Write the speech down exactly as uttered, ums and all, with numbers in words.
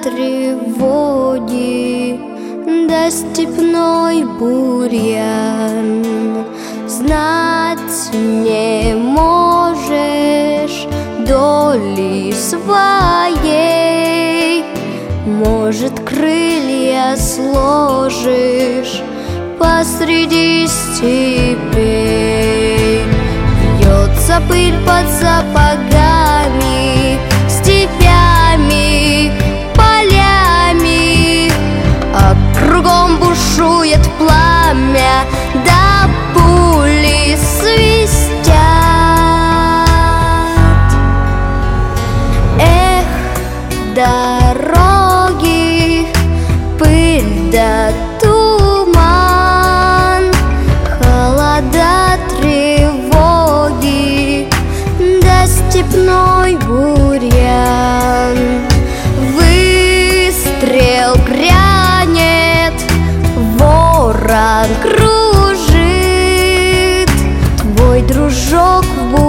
тревоги, да степной бурьян. Знать не можешь доли своей, может, крылья сложишь посреди степей. Вьется пыль под сапогами, степями, полями, а кругом бушует пламя, да пули свистят. Эх, дороги, пыль да туман, холода, тревоги, да степной бурьян. Выстрел грянет, ворон кружит, твой дружок в бурьян